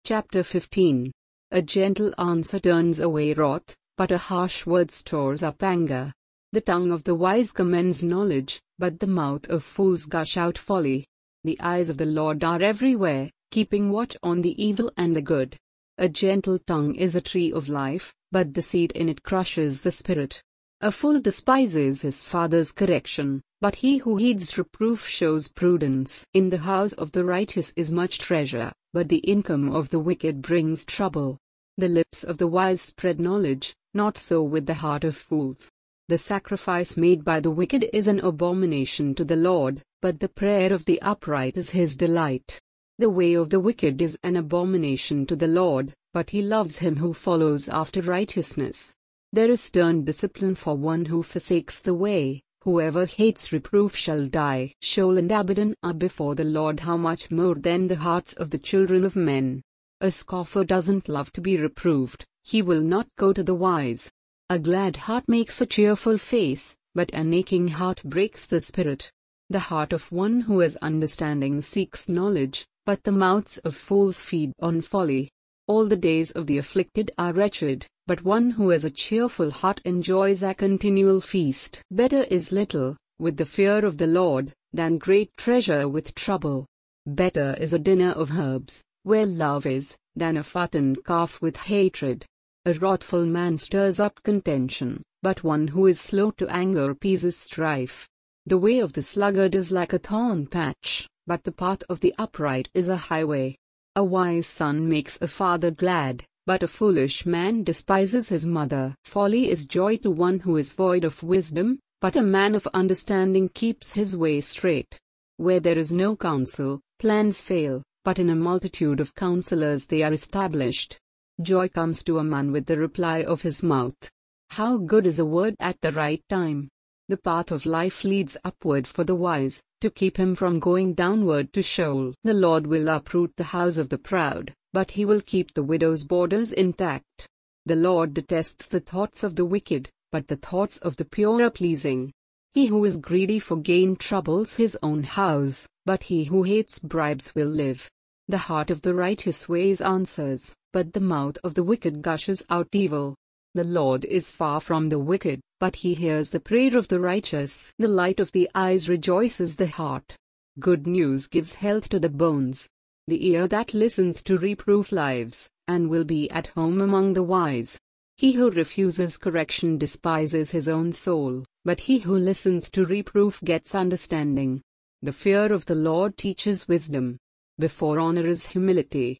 Chapter 15. A gentle answer turns away wrath, but a harsh word stores up anger. The tongue of the wise commends knowledge, but the mouth of fools gush out folly. The eyes of the Lord are everywhere, keeping watch on the evil and the good. A gentle tongue is a tree of life, but deceit in it crushes the spirit. A fool despises his father's correction, but he who heeds reproof shows prudence. In the house of the righteous is much treasure, but the income of the wicked brings trouble. The lips of the wise spread knowledge, not so with the heart of fools. The sacrifice made by the wicked is an abomination to the Lord, but the prayer of the upright is his delight. The way of the wicked is an abomination to the Lord, but he loves him who follows after righteousness. There is stern discipline for one who forsakes the way. Whoever hates reproof shall die. Sheol and Abaddon are before the Lord, how much more than the hearts of the children of men. A scoffer doesn't love to be reproved, he will not go to the wise. A glad heart makes a cheerful face, but an aching heart breaks the spirit. The heart of one who has understanding seeks knowledge, but the mouths of fools feed on folly. All the days of the afflicted are wretched, but one who has a cheerful heart enjoys a continual feast. Better is little, with the fear of the Lord, than great treasure with trouble. Better is a dinner of herbs, where love is, than a fattened calf with hatred. A wrathful man stirs up contention, but one who is slow to anger appeases strife. The way of the sluggard is like a thorn patch, but the path of the upright is a highway. A wise son makes a father glad, but a foolish man despises his mother. Folly is joy to one who is void of wisdom, but a man of understanding keeps his way straight. Where there is no counsel, plans fail, but in a multitude of counselors they are established. Joy comes to a man with the reply of his mouth. How good is a word at the right time! The path of life leads upward for the wise, to keep him from going downward to Sheol. The Lord will uproot the house of the proud, but he will keep the widow's borders intact. The Lord detests the thoughts of the wicked, but the thoughts of the pure are pleasing. He who is greedy for gain troubles his own house, but he who hates bribes will live. The heart of the righteous weighs answers, but the mouth of the wicked gushes out evil. The Lord is far from the wicked, but he hears the prayer of the righteous. The light of the eyes rejoices the heart. Good news gives health to the bones. The ear that listens to reproof lives, and will be at home among the wise. He who refuses correction despises his own soul, but he who listens to reproof gets understanding. The fear of the Lord teaches wisdom. Before honor is humility,